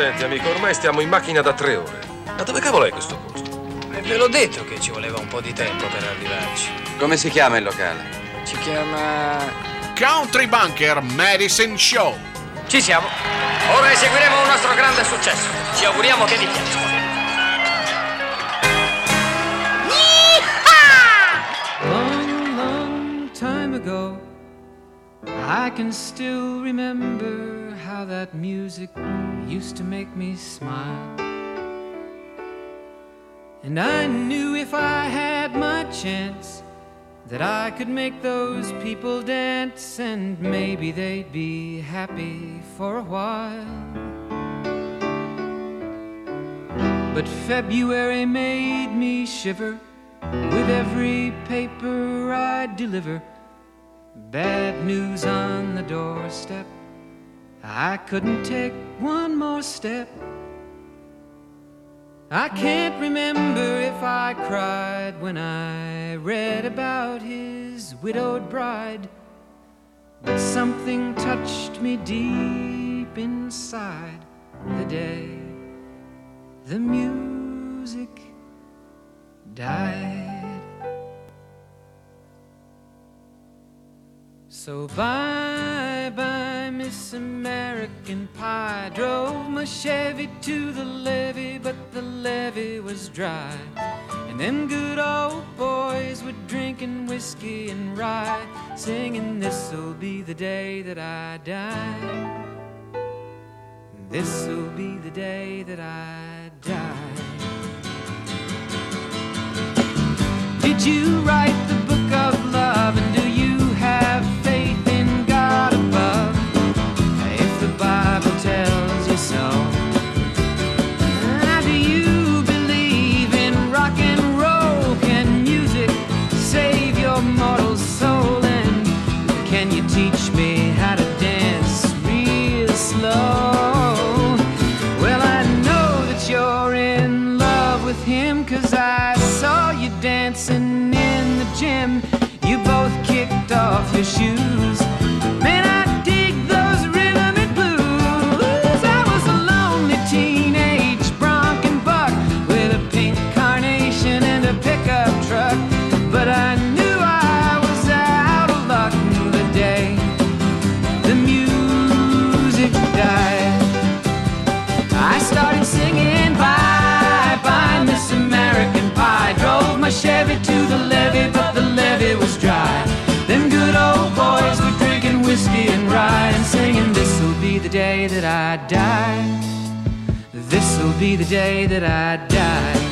Senti, amico, ormai stiamo in macchina da 3 ore. Ma dove cavolo è questo posto? Ve l'ho detto che ci voleva un po' di tempo per arrivarci. Come si chiama il locale? Si chiama... Country Bunker Medicine Show. Ci siamo. Ora eseguiremo un nostro grande successo. Ci auguriamo che vi piaccia. Long, long time ago, I can still remember how that music used to make me smile. And I knew if I had my chance that I could make those people dance, and maybe they'd be happy for a while. But February made me shiver with every paper I deliver. Bad news on the doorstep. I couldn't take one more step. I can't remember if I cried when I read about his widowed bride, but something touched me deep inside the day the music died. So bye-bye, Miss American Pie. Drove my Chevy to the levee, but the levee was dry. And them good old boys were drinking whiskey and rye, singing, this'll be the day that I die. This'll be the day that I die. Did you write the book of love, and do you have faith in God above? If the Bible tells you so. Do you believe in rock and roll? Can music save your mortal soul? And can you teach me how to dance real slow? Well, I know that you're in love with him, 'cause I saw you dancing in the gym. You both kicked off your shoes. Man, I dig those rhythm and blues. I was a lonely teenage bronc and buck with a pink carnation and a pickup truck, but I knew I was out of luck the day the music died. I started singing bye-bye, Miss American Pie. Drove my Chevy to the levee, but the levee was dry. Them good old boys were drinking whiskey and rye and singing, this'll be the day that I die. This'll be the day that I die.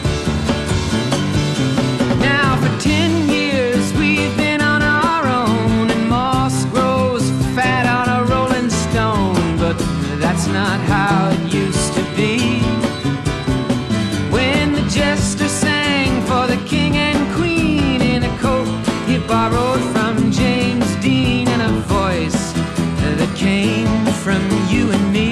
Now for 10 years we've been on our own, and moss grows fat on a rolling stone, but that's not how it used to be. When the jester sang for the king and queen in a coat he borrowed from James Dean, and a voice that came from you and me.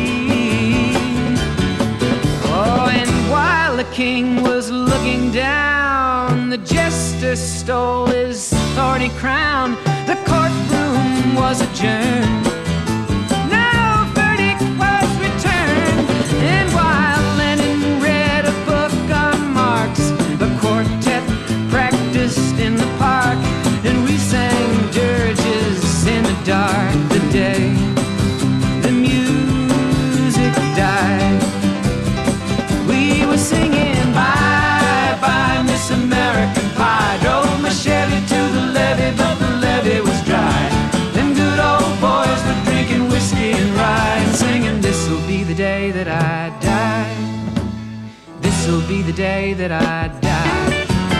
Oh, and while the king was looking down, the jester stole his thorny crown. The courtroom was adjourned. No verdict was returned. And while Lenin read a book on Marx, the quartet practiced in the park, and we sang dirges in the dark the day the music died. We were singing bye-bye, Miss American Pie. Drove my Chevy to the levee, but the levee was dry. Them good old boys were drinking whiskey and rye and singing, this'll be the day that I die. This'll be the day that I die.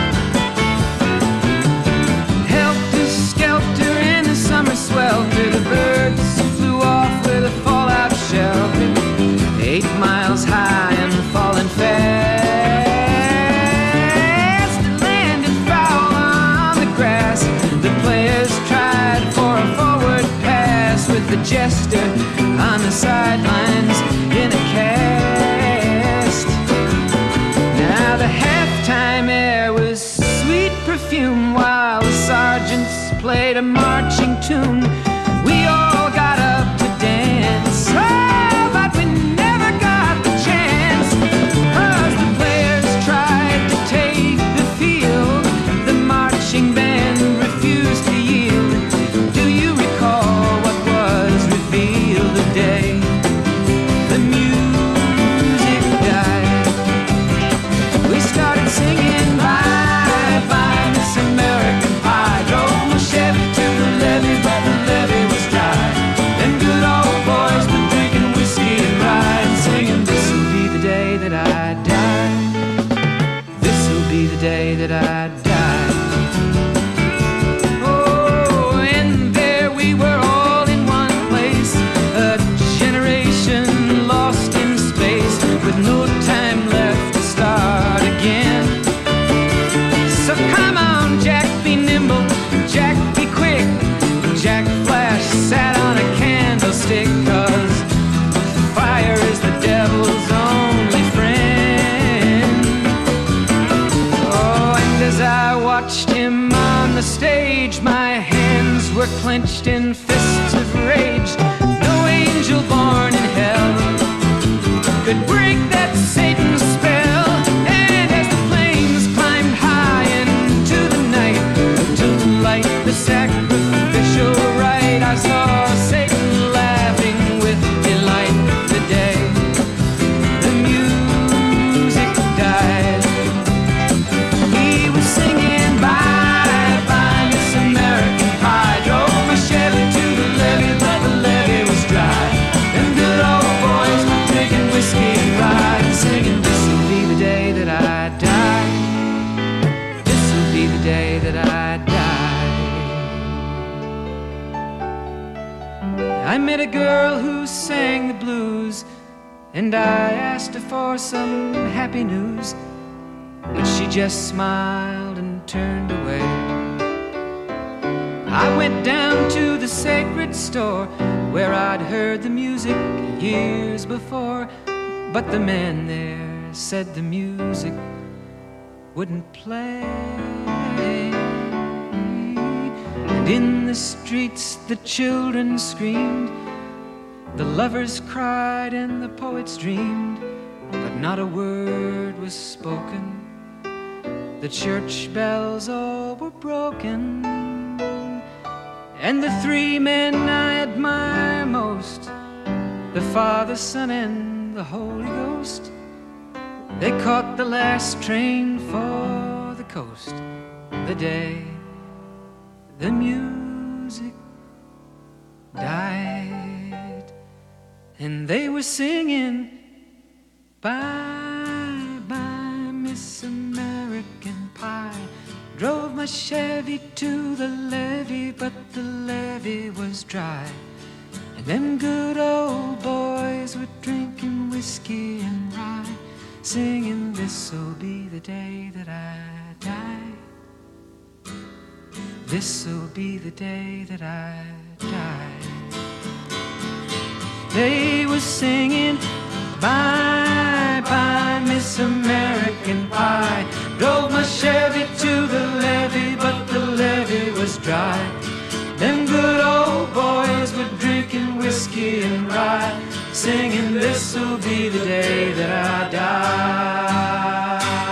Helter-skelter in the summer swelter, the birds flew off with a fallout shelter, 8 miles high and falling fast. It landed foul on the grass. The players tried for a forward pass, with the jester on the sidelines in a cast. Now the halftime air was sweet perfume, while the sergeants played a marching tune. We all got up to dance, oh, but we never got with no time left to start again. So come on, Jack, be nimble, Jack, be quick. Jack Flash sat on a candlestick, 'cause fire is the devil's only friend. Oh, and as I watched him on the stage, my hands were clenched in fists of rage. No angel born in hell could break that Satan's spell. And as the flames climbed high into the night, to light the sacrificial rite, I saw Satan laughing with delight. The day the music died, he was singing bye bye Miss American Pie. Drove my Chevy to the levee, but the levee was dry. Them good old boys were drinking whiskey and rye, singing, this'll be the day that I die. This'll be the day that I die. I met a girl who sang the blues, and I asked her for some happy news, but she just smiled and turned away. I went down to the sacred store where I'd heard the music years before, but the man there said the music wouldn't play. And in the streets the children screamed, the lovers cried and the poets dreamed, but not a word was spoken. The church bells all were broken, and the three men I admire most, the Father, Son, and the Holy Ghost, they caught the last train for the coast. The day the music died, and they were singing bye bye Miss American Pie. Drove my Chevy to the levee, but the levee was dry. And them good old boys were drinking whiskey and rye, singing, this'll be the day that I die. This'll be the day that I die. They were singing bye bye Miss American Pie. Drove my Chevy to the levee, but the levee was dry. Them good old boys were drinking whiskey and rye, singing, this'll be the day that I die.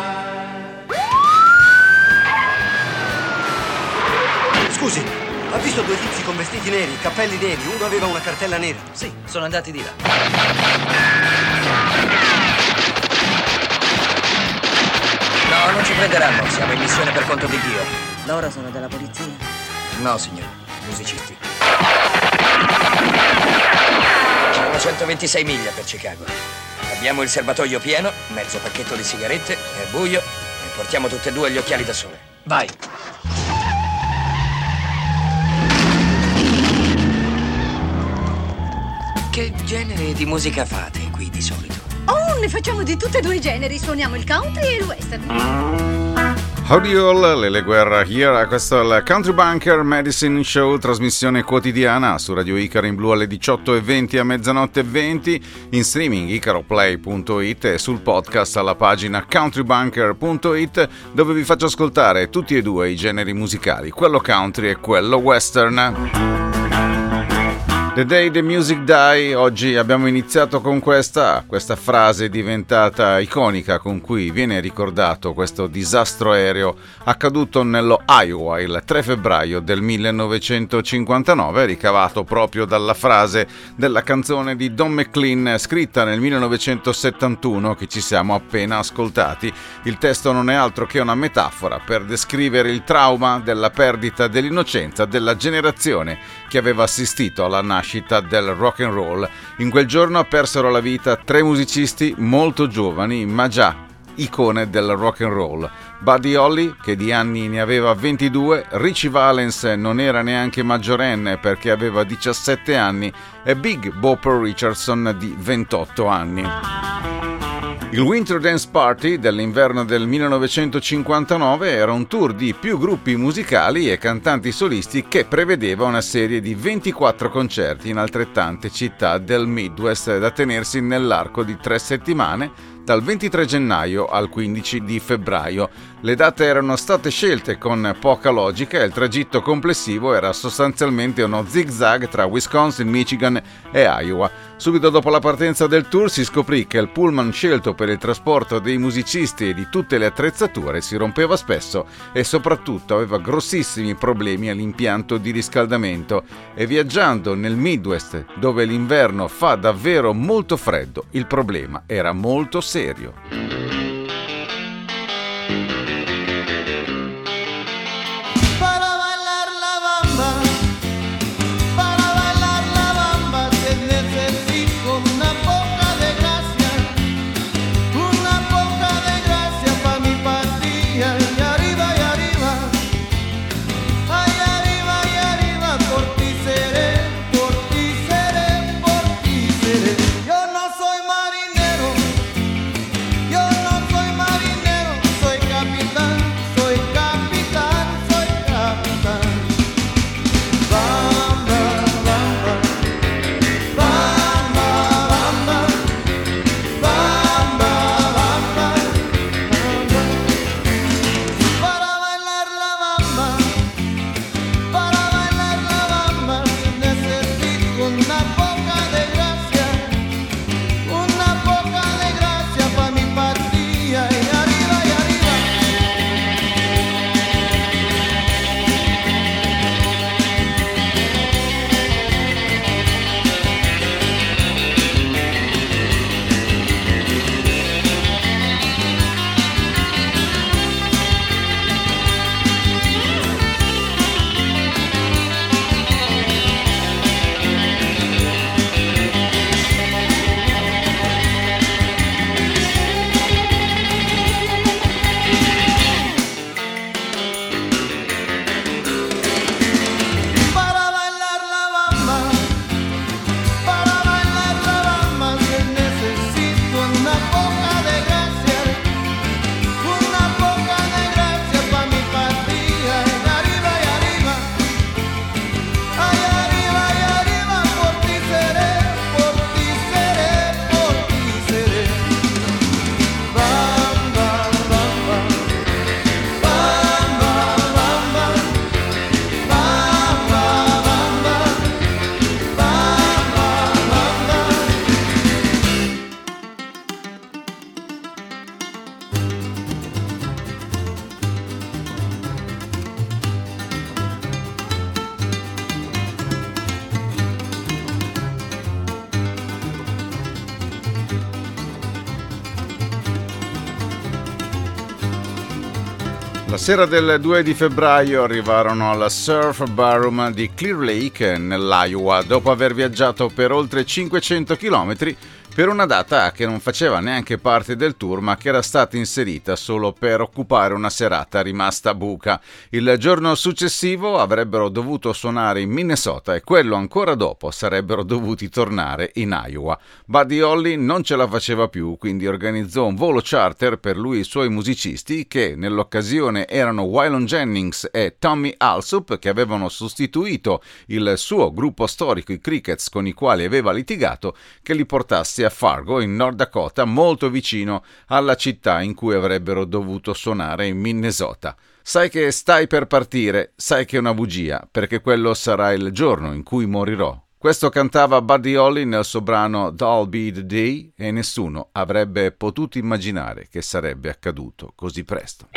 Scusi, ha visto due tizi con vestiti neri, cappelli neri? Uno aveva una cartella nera. Sì, sono andati di là. No, non ci prenderanno, siamo in missione per conto di Dio. Loro sono della polizia? No, signore, musicisti. Sono 126 miglia per Chicago. Abbiamo il serbatoio pieno, mezzo pacchetto di sigarette, è buio e portiamo tutte e due gli occhiali da sole. Vai! Che genere di musica fate qui di solito? Oh, ne facciamo di tutti e due i generi. Suoniamo il country e il western. Howdy all, Lele Guerra here, questo è il Country Bunker Medicine Show, trasmissione quotidiana su Radio Icaro in blu alle 18:20 a mezzanotte 20, in streaming icaroplay.it e sul podcast alla pagina countrybunker.it, dove vi faccio ascoltare tutti e due i generi musicali, quello country e quello western. The Day the Music Die, oggi abbiamo iniziato con questa frase diventata iconica con cui viene ricordato questo disastro aereo accaduto nello Iowa il 3 febbraio del 1959, ricavato proprio dalla frase della canzone di Don McLean scritta nel 1971 che ci siamo appena ascoltati. Il testo non è altro che una metafora per descrivere il trauma della perdita dell'innocenza della generazione che aveva assistito alla nascita del rock and roll. In quel giorno persero la vita 3 musicisti molto giovani ma già icone del rock and roll. Buddy Holly, che di anni ne aveva 22, Ritchie Valens non era neanche maggiorenne perché aveva 17 anni e Big Bopper Richardson di 28 anni. Il Winter Dance Party dell'inverno del 1959 era un tour di più gruppi musicali e cantanti solisti che prevedeva una serie di 24 concerti in altrettante città del Midwest da tenersi nell'arco di 3 settimane, dal 23 gennaio al 15 di febbraio. Le date erano state scelte con poca logica e il tragitto complessivo era sostanzialmente uno zig-zag tra Wisconsin, Michigan e Iowa. Subito dopo la partenza del tour si scoprì che il pullman scelto per il trasporto dei musicisti e di tutte le attrezzature si rompeva spesso e soprattutto aveva grossissimi problemi all'impianto di riscaldamento, e viaggiando nel Midwest, dove l'inverno fa davvero molto freddo, il problema era molto serio. La sera del 2 di febbraio arrivarono alla Surf Barroom di Clear Lake nell'Iowa, dopo aver viaggiato per oltre 500 km per una data che non faceva neanche parte del tour, ma che era stata inserita solo per occupare una serata rimasta buca. Il giorno successivo avrebbero dovuto suonare in Minnesota e quello ancora dopo sarebbero dovuti tornare in Iowa. Buddy Holly non ce la faceva più, quindi organizzò un volo charter per lui e i suoi musicisti, che nell'occasione erano Waylon Jennings e Tommy Allsup, che avevano sostituito il suo gruppo storico, i Crickets, con i quali aveva litigato, che li portasse a Fargo, in North Dakota, molto vicino alla città in cui avrebbero dovuto suonare, in Minnesota. Sai che stai per partire, sai che è una bugia, perché quello sarà il giorno in cui morirò. Questo cantava Buddy Holly nel suo brano That'll Be the Day, e nessuno avrebbe potuto immaginare che sarebbe accaduto così presto.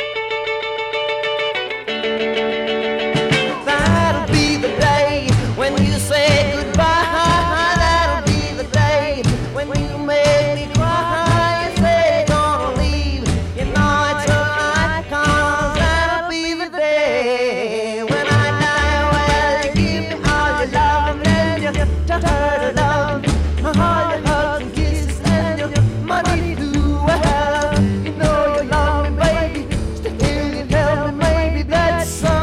That'll be the day when you say goodbye. That'll be the day when you make me cry. You say you're gonna leave, you know it's alright, 'cause that'll be the day when I die. Well, you give me all your love and then you tell her to love, all your hugs and kisses and your money too. Well, you know you love me, baby. Still you tell me maybe that's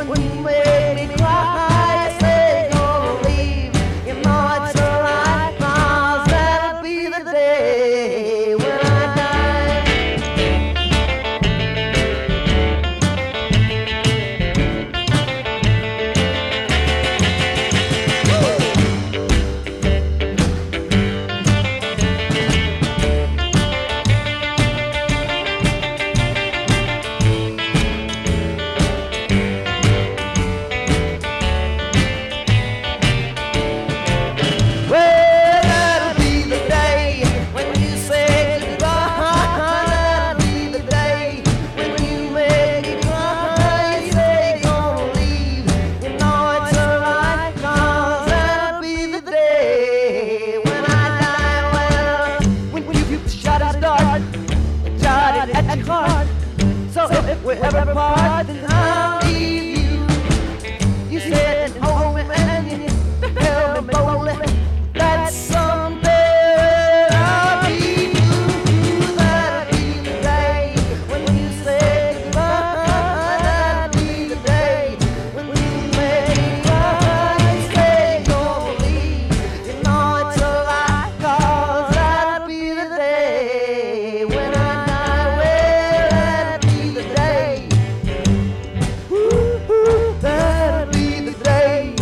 when you make me cry. You say you're gonna leave, you know it's alright, 'cause that'll be the day when I die. Well, that'll be the day when you say goodbye. That'll be the day when you make me cry. You say you're gonna leave, you know it's alright, 'cause that'll be the day when I die. Well, when you shot his dart, shot it at your heart. So if we ever part, then I'll leave you. You said hold me and you held me boldly. That someday I'll be blue. That'll be the day when you say goodbye. That'll be the day when you make me cry. You say you're gonna leave, you know it's alright, 'cause that'll be the day when I die. Well, that'll be the day. Ooh, that'll be the day.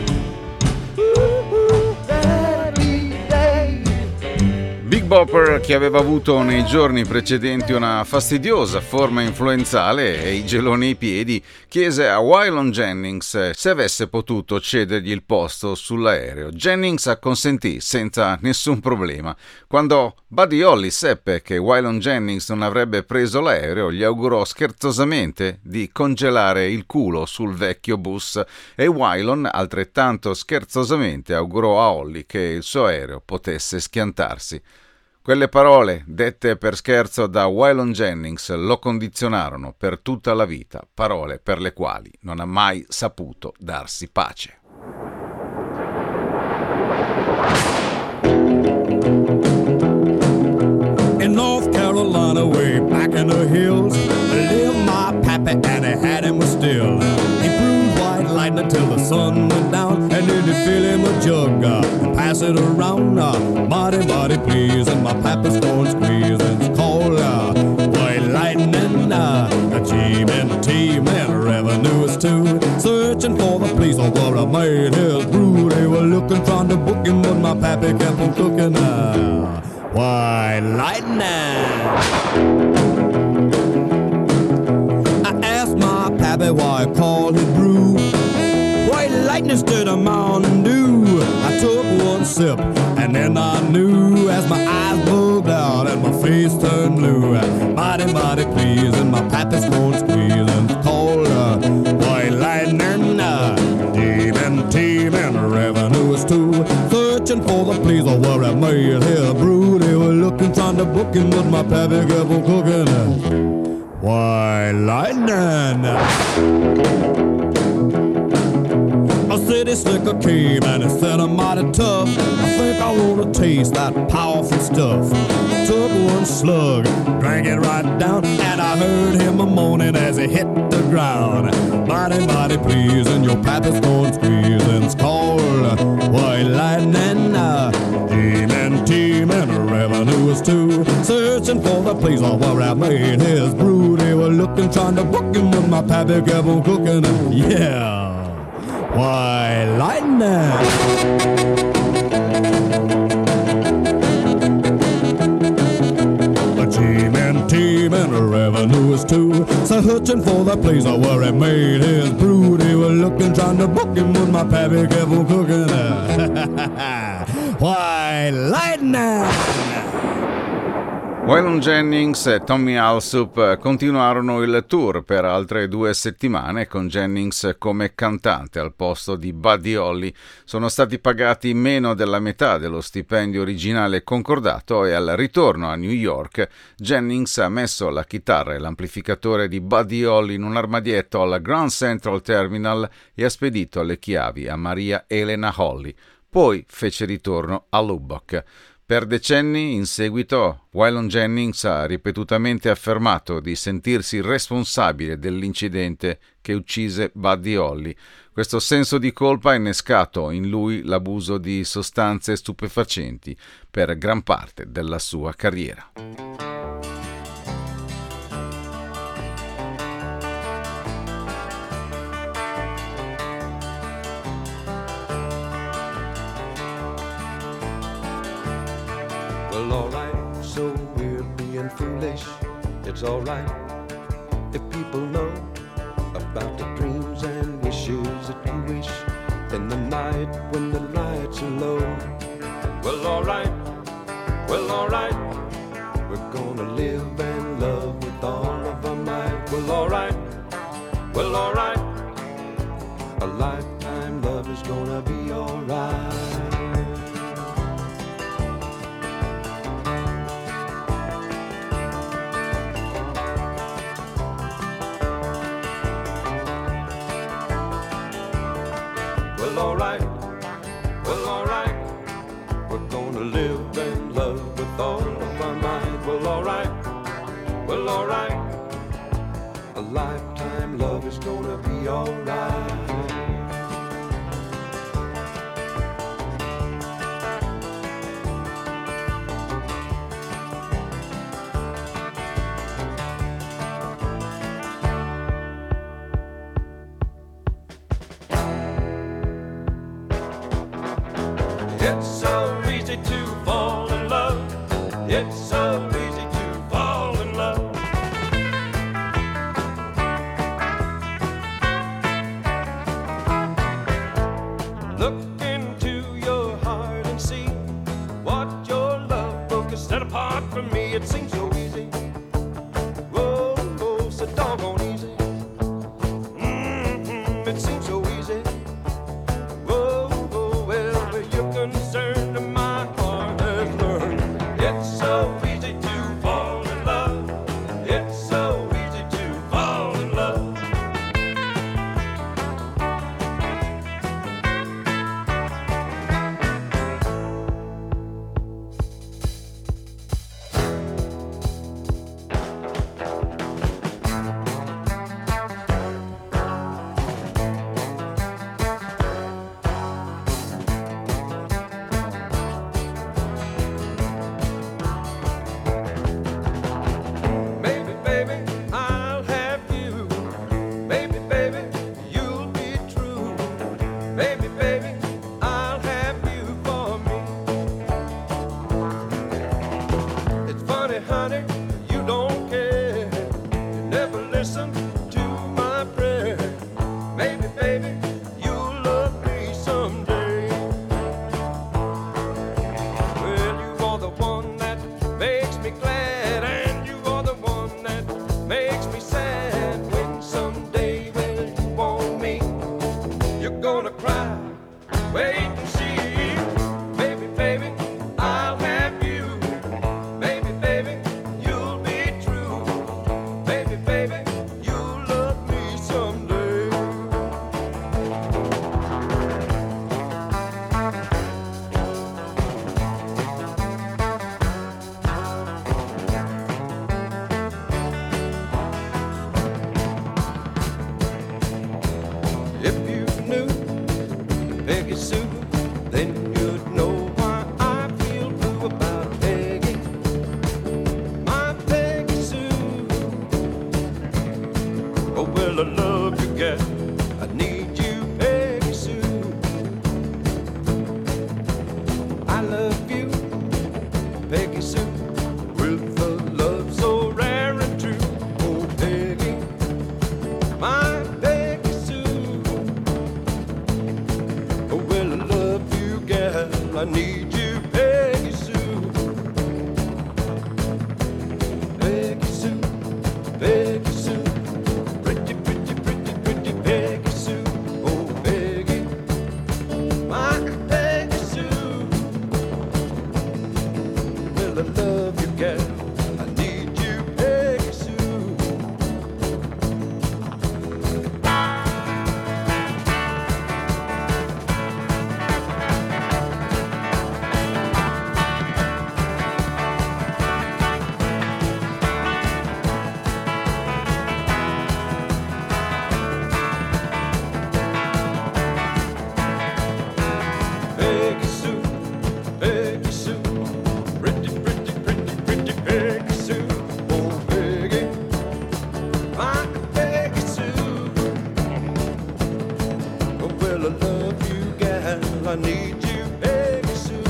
Ooh, that'll be the day. Big Bopper, che aveva avuto nei giorni precedenti una fastidiosa forma influenzale e i geloni ai piedi, chiese a Waylon Jennings se avesse potuto cedergli il posto sull'aereo. Jennings acconsentì senza nessun problema. Quando Buddy Holly seppe che Waylon Jennings non avrebbe preso l'aereo, gli augurò scherzosamente di congelare il culo sul vecchio bus e Waylon altrettanto scherzosamente augurò a Holly che il suo aereo potesse schiantarsi. Quelle parole, dette per scherzo da Waylon Jennings, lo condizionarono per tutta la vita, parole per le quali non ha mai saputo darsi pace. In North Carolina, way back in the hills, lived my pappy and he had him with still. He brewed white lightning till the sun went down, and then he'd fill him a jug and pass it around. Mighty, mighty please, and my pappy's going squeeze, and it's called white lightning. G-men, revenue is too. Searching for the place where I made his brew. They were looking, trying to book him, but my pappy kept on cooking. White lightning. I asked my pappy why I called his brew white lightning instead of Mountain Dew. I took one sip and then I knew, as my eyes bugged out and my face turned blue. Mighty, mighty please, and my pappy's going squeeze, and it's called white lightning. Demon, revenue is too. Searching for the place where I made his brew. They were looking, trying to book him, but my pappy kept on cooking. White lightning. A city slicker came and it said I'm mighty tough. I think I wanna taste that powerful stuff. Took one slug, drank it right down, and I heard him a moaning as he hit the ground. Mighty, mighty please, and your pappy's going squeeze, and it's called white lightning. Demon, revenue is too. Searching for the place where I made his brew. They were looking, trying to book him, but my pappy kept on cooking. Yeah. White lightning. A G-men, revenue is too. So searching for the place where he made his brew. They were looking, trying to book him, but my pappy kept on cooking. White lightning. Waylon Jennings e Tommy Allsup continuarono il tour per altre 2 settimane con Jennings come cantante al posto di Buddy Holly. Sono stati pagati meno della metà dello stipendio originale concordato e al ritorno a New York Jennings ha messo la chitarra e l'amplificatore di Buddy Holly in un armadietto al Grand Central Terminal e ha spedito le chiavi a Maria Elena Holly. Poi fece ritorno a Lubbock. Per decenni in seguito Waylon Jennings ha ripetutamente affermato di sentirsi responsabile dell'incidente che uccise Buddy Holly. Questo senso di colpa ha innescato in lui l'abuso di sostanze stupefacenti per gran parte della sua carriera. Well, alright, so we're being foolish. It's alright if people know about the dreams and wishes that you wish in the night when the lights are low. Well, alright, we're gonna live and love with all of our might. Well, alright, a lifetime love is gonna be alright. Alright, we're gonna live and love with all of our might. Well, alright, a lifetime love is gonna be alright. It's so easy to fall in love. It's so easy to fall in love. Look into your heart and see what your love book has set apart from me. It seems so easy. Whoa, whoa, so doggone easy. It seems so easy. Concerned, my heart has learned. It's so easy to fall in love. It's so easy to fall in love. Honey, you don't care. You never listen to my prayer. Maybe, baby, you'll love me someday. Well, you are the one that makes me glad, and you are the one that makes me sad. When someday, well, you want me, you're gonna cry. Wait and see. Baby, baby, I'll have you. Baby, baby, you'll be true. Baby, baby, you'll love me someday. If you knew Peggy Sue, then you'd know why I feel blue about Peggy. My Peggy Sue. Oh, well, I love you, gal. I need you, Peggy Sue. I love you, Peggy Sue, with a love so rare and true. Oh, Peggy, my Peggy Sue. Oh, well, I love you, gal. I need you, Peggy Sue. Peggy Sue, Peggy Sue. Pretty, pretty, pretty, pretty Peggy Sue. Oh, Peggy, my Peggy Sue. Well, I love you, gal. I need you, Peggy Sue. Well, I love you, gal. I need you, Peggy Sue.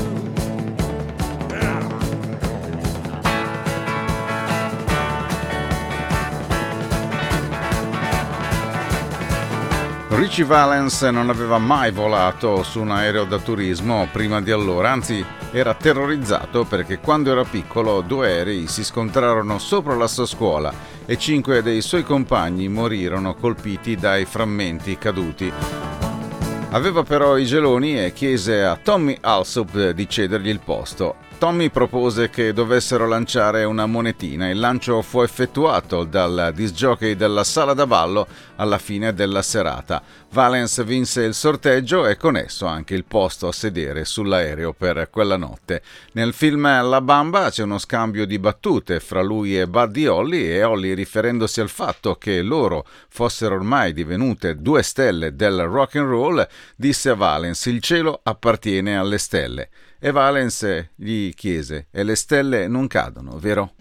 Richie Valens non aveva mai volato su un aereo da turismo prima di allora, anzi era terrorizzato perché quando era piccolo 2 aerei si scontrarono sopra la sua scuola e 5 dei suoi compagni morirono colpiti dai frammenti caduti. Aveva però i geloni e chiese a Tommy Alsop di cedergli il posto. Tommy propose che dovessero lanciare una monetina. Il lancio fu effettuato dal disc jockey della sala da ballo alla fine della serata. Valens vinse il sorteggio e con esso anche il posto a sedere sull'aereo per quella notte. Nel film La Bamba c'è uno scambio di battute fra lui e Buddy Holly, e Holly, riferendosi al fatto che loro fossero ormai divenute 2 stelle del rock and roll, disse a Valens: il cielo appartiene alle stelle. E Valens gli chiese: e le stelle non cadono, vero?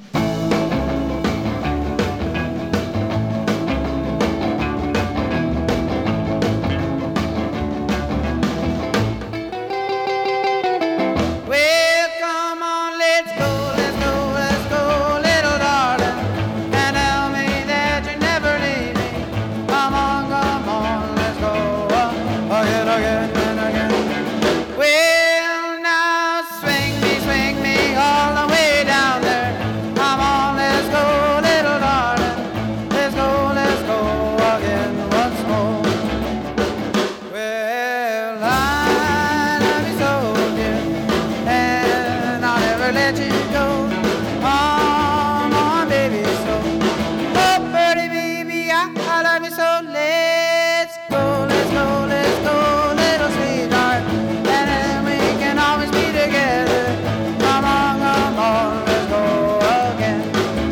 Well, come on, let's go, let's go, let's go, little darling, and tell me that you never leave me. Come on, let's go, again, again, and again. Well, now swing me all the way down there. Come on, let's go, little darling, let's go again once more. Well, I love you so, dear, and I'll never let you go. Come on, baby, so. Oh, pretty baby, I love you so. Let's go, let's go, let's go, little sweetheart, and then we can always be together. Come on, let's go again.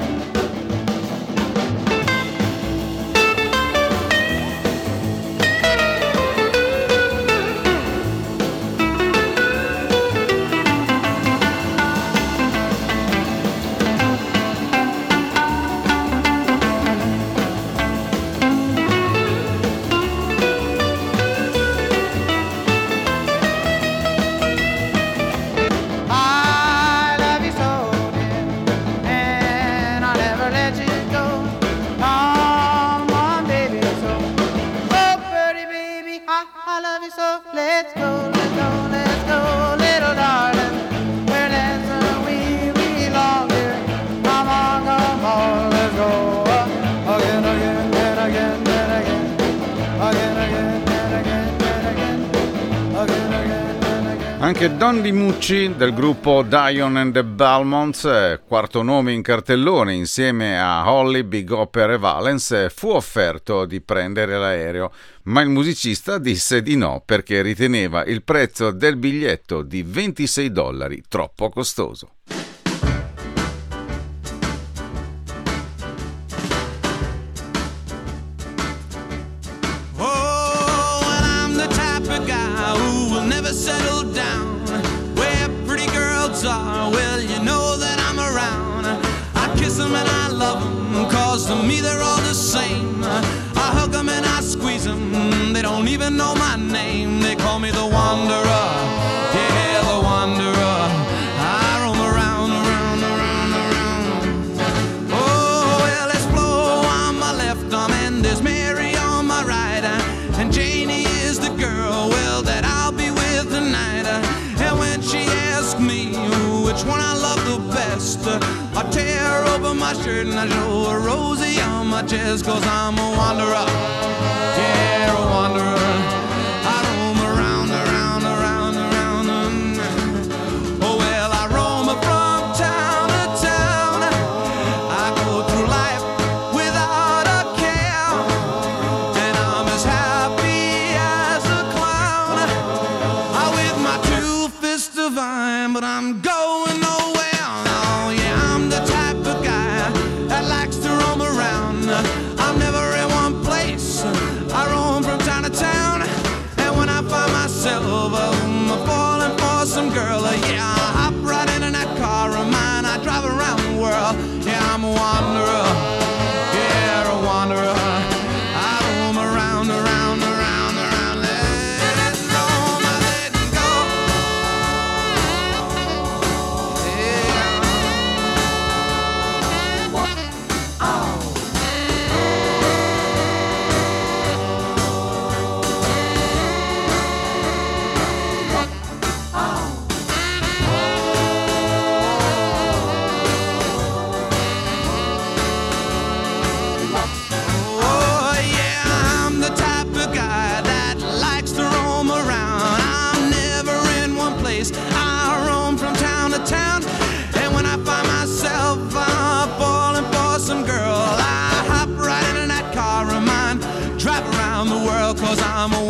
I love you so, dear, and I'll never let you go. Come on, baby, so. Oh, pretty baby, I love you so. Let's go, let's go, let's go, little darling. Where that's we belong, dear. Come on, let's go. Again, again, and again, and again. Again, again, and again, and again. Again, again, and again. Anche Don DiMucci del gruppo Dion and the Belmonts, quarto nome in cartellone insieme a Holly, Big Hopper e Valens, fu offerto di prendere l'aereo, ma il musicista disse di no perché riteneva il prezzo del biglietto di $26 troppo costoso. Oh, and I'm the type of guy who will never settle down. Where pretty girls are, well, you know that I'm around. I kiss them and I love them, cause to me they're all the same. I hug them and I squeeze them, they don't even know my name. They call me the Wanderer, yeah, the Wanderer. I roam around, around, around, around. Oh, well, there's Flo on my left arm and there's Mary on my right. And Janie is the girl, well, that I'll be with tonight. And when she asks me which one I love the best, I tear open my shirt and I show a Rosie on my chest. Cause I'm a wanderer, yeah, a wanderer. I roam around, around, around, around. Oh, well, I roam from town to town. I go through life without a care, and I'm as happy as a clown. I with my 2 fists divine, but I'm going nowhere. Oh, yeah, I'm the type of guy that likes to roam around. I'm never in one place. I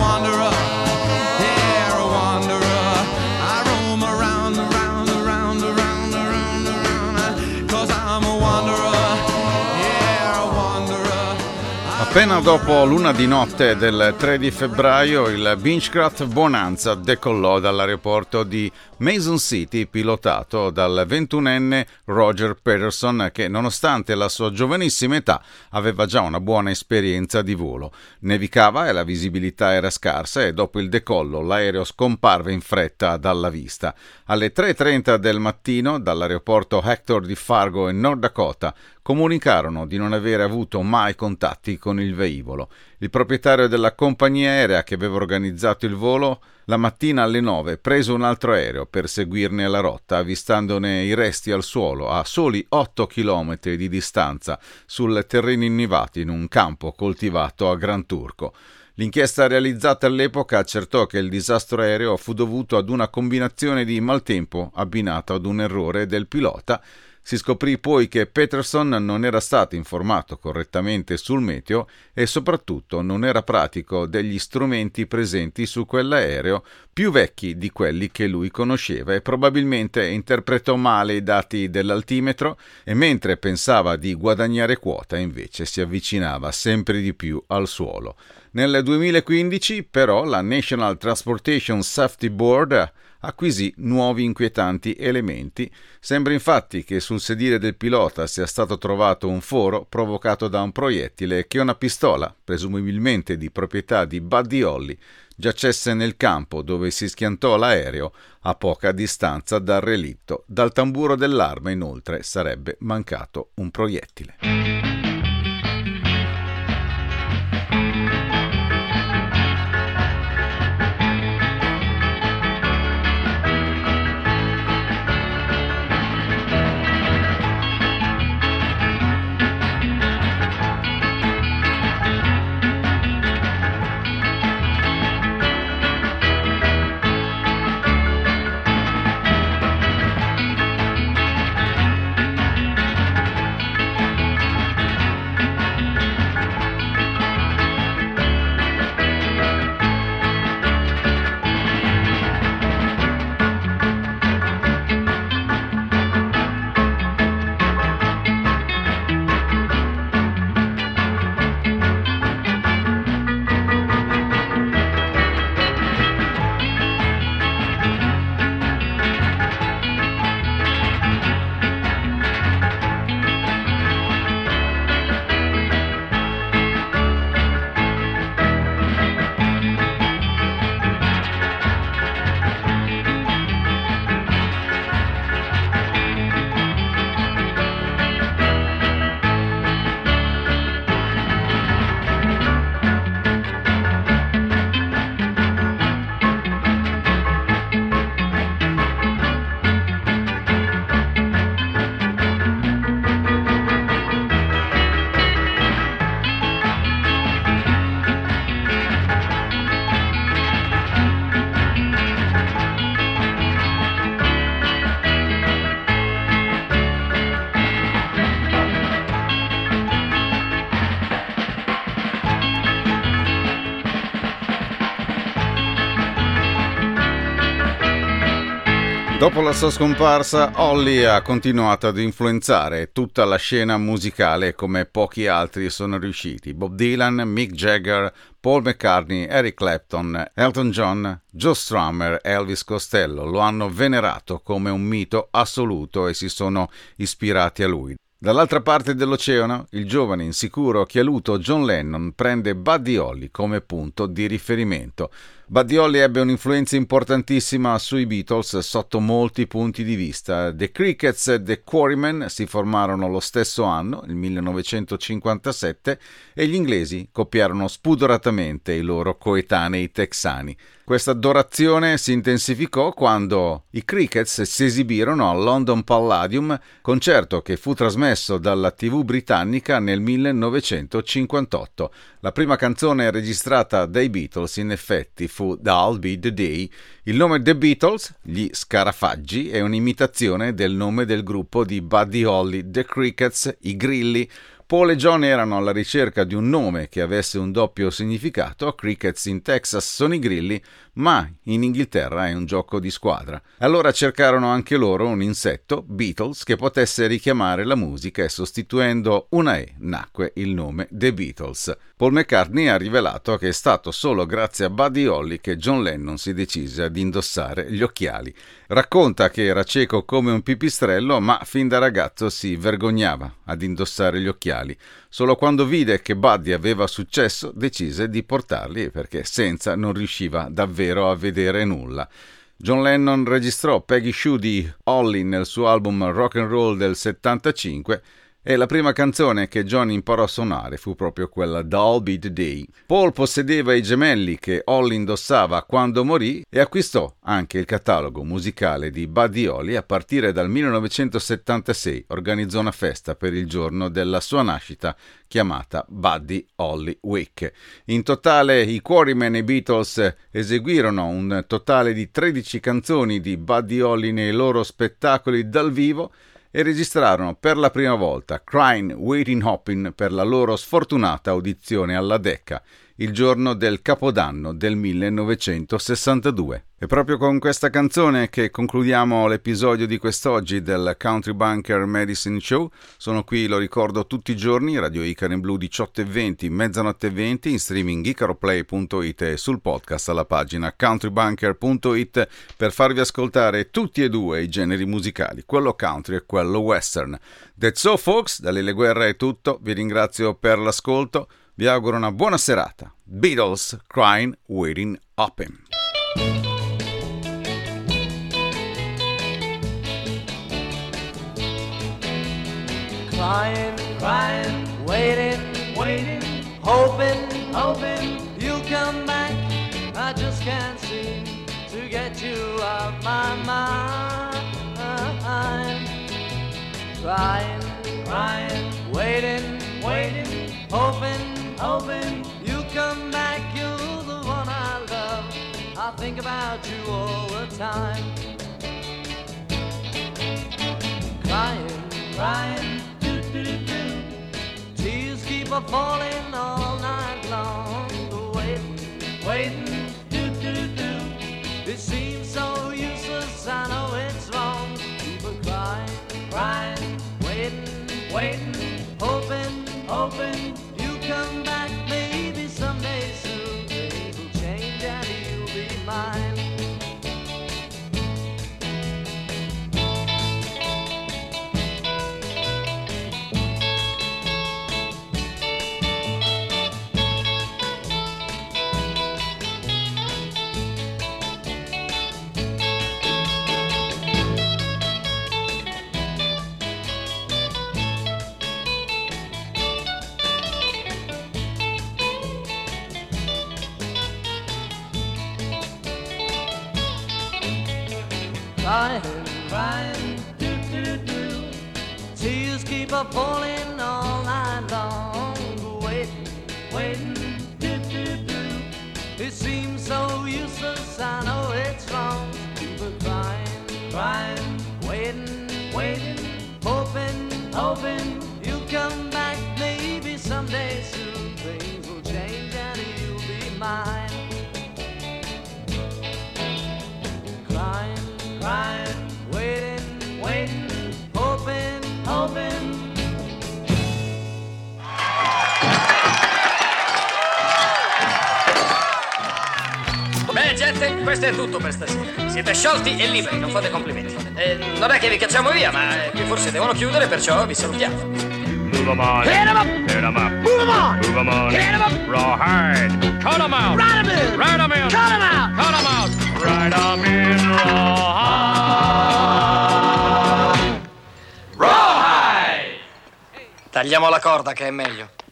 wanderer. Yeah, a wanderer. I roam around, around, around, around, around, around, 'cause I'm a wanderer. Yeah, a wanderer. Appena dopo l'una di notte del 3 di febbraio il Beechcraft Bonanza decollò dall'aeroporto di Mason City, pilotato dal 21enne Roger Peterson, che nonostante la sua giovanissima età aveva già una buona esperienza di volo. Nevicava e la visibilità era scarsa e dopo il decollo l'aereo scomparve in fretta dalla vista. Alle 3:30 del mattino dall'aeroporto Hector di Fargo in North Dakota comunicarono di non avere avuto mai contatti con il velivolo. Il proprietario della compagnia aerea che aveva organizzato il volo la mattina alle 9 prese un altro aereo per seguirne la rotta, avvistandone i resti al suolo a soli 8 chilometri di distanza sul terreno innevato in un campo coltivato a Gran Turco. L'inchiesta realizzata all'epoca accertò che il disastro aereo fu dovuto ad una combinazione di maltempo abbinato ad un errore del pilota. Si scoprì poi che Peterson non era stato informato correttamente sul meteo e soprattutto non era pratico degli strumenti presenti su quell'aereo, più vecchi di quelli che lui conosceva, e probabilmente interpretò male i dati dell'altimetro e mentre pensava di guadagnare quota invece si avvicinava sempre di più al suolo. Nel 2015 però la National Transportation Safety Board acquisì nuovi inquietanti elementi. Sembra infatti che sul sedile del pilota sia stato trovato un foro provocato da un proiettile e che una pistola, presumibilmente di proprietà di Buddy Holly, giacesse nel campo dove si schiantò l'aereo a poca distanza dal relitto. Dal tamburo dell'arma inoltre sarebbe mancato un proiettile. Dopo la sua scomparsa, Holly ha continuato ad influenzare tutta la scena musicale come pochi altri sono riusciti. Bob Dylan, Mick Jagger, Paul McCartney, Eric Clapton, Elton John, Joe Strummer, Elvis Costello lo hanno venerato come un mito assoluto e si sono ispirati a lui. Dall'altra parte dell'oceano, il giovane insicuro occhialuto John Lennon prende Buddy Holly come punto di riferimento. Buddy Holly ebbe un'influenza importantissima sui Beatles sotto molti punti di vista. The Crickets e The Quarrymen si formarono lo stesso anno, il 1957, e gli inglesi copiarono spudoratamente i loro coetanei texani. Questa adorazione si intensificò quando i Crickets si esibirono al London Palladium, concerto che fu trasmesso dalla TV britannica nel 1958. La prima canzone registrata dai Beatles in effetti fu That'll Be the Day. Il nome The Beatles, gli Scarafaggi, è un'imitazione del nome del gruppo di Buddy Holly, The Crickets, i Grilli. Paul e John erano alla ricerca di un nome che avesse un doppio significato, Crickets in Texas sono i grilli, ma in Inghilterra è un gioco di squadra. Allora cercarono anche loro un insetto, Beatles, che potesse richiamare la musica e sostituendo una E nacque il nome The Beatles. Paul McCartney ha rivelato che è stato solo grazie a Buddy Holly che John Lennon si decise ad indossare gli occhiali. Racconta che era cieco come un pipistrello, ma fin da ragazzo si vergognava ad indossare gli occhiali. Solo quando vide che Buddy aveva successo decise di portarli perché senza non riusciva davvero a vedere nulla. John Lennon registrò Peggy Sue di Holly nel suo album Rock and Roll del 75 e la prima canzone che John imparò a suonare fu proprio quella That'll Be the Day. Paul possedeva i gemelli che Holly indossava quando morì e acquistò anche il catalogo musicale di Buddy Holly. A partire dal 1976 organizzò una festa per il giorno della sua nascita chiamata Buddy Holly Week. In totale i Quarrymen e i Beatles eseguirono un totale di 13 canzoni di Buddy Holly nei loro spettacoli dal vivo e registrarono per la prima volta Crying, Waiting, Hoping per la loro sfortunata audizione alla Decca, il giorno del Capodanno del 1962. È proprio con questa canzone che concludiamo l'episodio di quest'oggi del Country Bunker Medicine Show. Sono qui, lo ricordo, tutti i giorni, Radio Icaro in Blu 18:20, mezzanotte 20, in streaming icaroplay.it e sul podcast alla pagina countrybunker.it per farvi ascoltare tutti e due i generi musicali, quello country e quello western. That's so folks, da Lele Guerra è tutto, vi ringrazio per l'ascolto, vi auguro una buona serata. Beatles, Crying, Waiting, Hoping. Crying, crying, waiting, waiting, hoping, hoping you'll come back. I just can't seem to get you off my mind. Crying, crying, waiting, waiting, hoping, hoping you'll come back. You're the one I love. I think about you all the time. Crying, crying, tears keep a falling all night long. Waiting, waiting, it seems so useless, I know it's wrong. People crying, crying, waiting, waiting, hoping, hoping you come back. Maybe someday soon things will change and you'll be mine. Crying, crying, tears keep a falling all night long. Waiting, waiting, it seems so useless, I know it's wrong. People crying, crying, waiting, waiting, hoping, hoping you'll come back. Maybe someday soon things will change and you'll be mine. Crying, crying, waiting, waiting, hoping, hoping. Beh, gente, questo è tutto per stasera. Siete sciolti e liberi, non fate complimenti. Non è che vi cacciamo via, ma qui forse devono chiudere, perciò vi salutiamo. Move 'em on, hit 'em up, hit 'em up, move 'em on, move 'em on, hit 'em up, rawhide, cut 'em out, ride 'em in, cut 'em out, cut 'em out, ride 'em in, rawhide. Tagliamo la corda che è meglio.